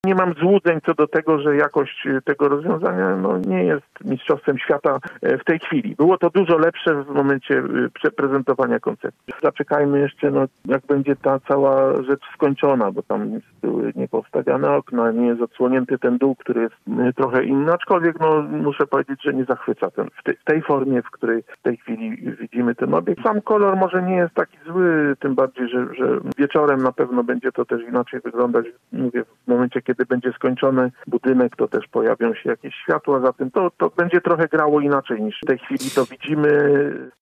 Nie mam złudzeń co do tego, że jakość tego rozwiązania nie jest mistrzostwem świata w tej chwili. Było to dużo lepsze w momencie przeprezentowania koncepcji. Zaczekajmy jeszcze, jak będzie ta cała rzecz skończona, bo tam były niepowstawiane okna, nie jest odsłonięty ten dół, który jest trochę inny, aczkolwiek muszę powiedzieć, że nie zachwyca w tej formie, w której w tej chwili widzimy ten obiekt. Sam kolor może nie jest taki zły, tym bardziej, że wieczorem na pewno będzie to też inaczej wyglądać. Mówię, w momencie, kiedy będzie skończony budynek, to też pojawią się jakieś światła, zatem to będzie trochę grało inaczej niż w tej chwili to widzimy.